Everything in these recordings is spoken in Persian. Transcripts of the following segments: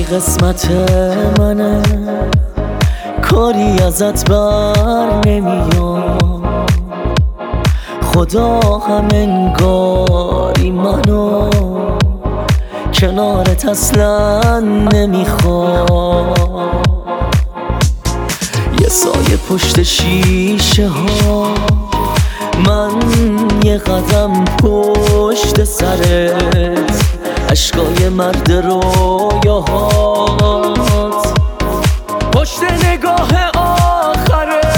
قسمت منه، کاری ازت بر نمیام. خدا هم انگاری منو کنارت اصلا نمیخوام. یه سایه پشت شیشه ها، من یه قدم پشت سرت، عشقای مرد رویاهات پشت نگاه آخرت.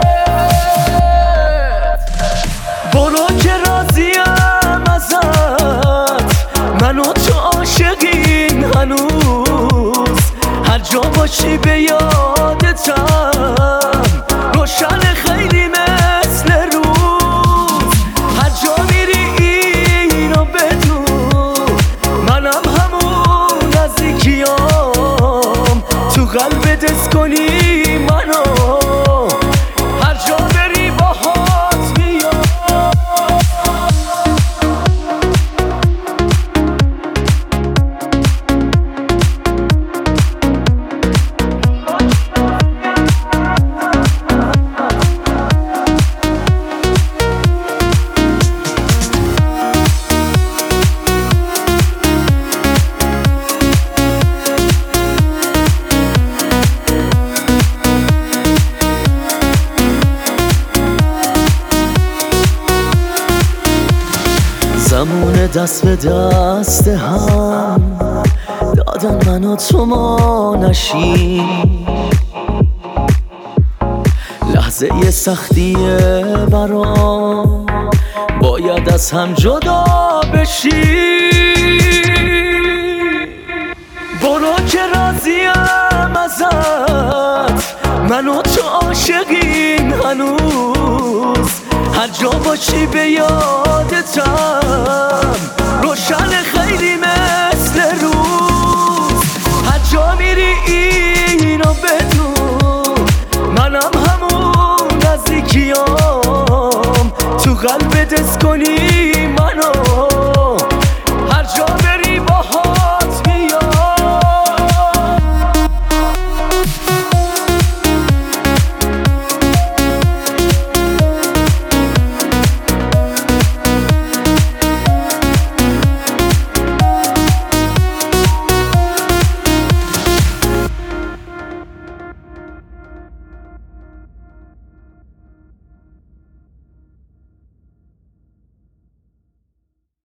برو که راضیم ازت، من و تو عاشقیم هنوز. هر جا باشی به یادتم، روشن خیلی مثل روز. هر جا میری اینو بدون، منم همون نزدیکیام. تو قلبت دست کنی منو، هر جا بری باهات میام. زمون دست به دست هم دادن من و تو ما نشی. لحظه یه سختیه برام، باید از هم جدا بشی. برو که راضیم ازت، من و تو عاشقیم هنوز. هر جا باشی به یادتم، روشن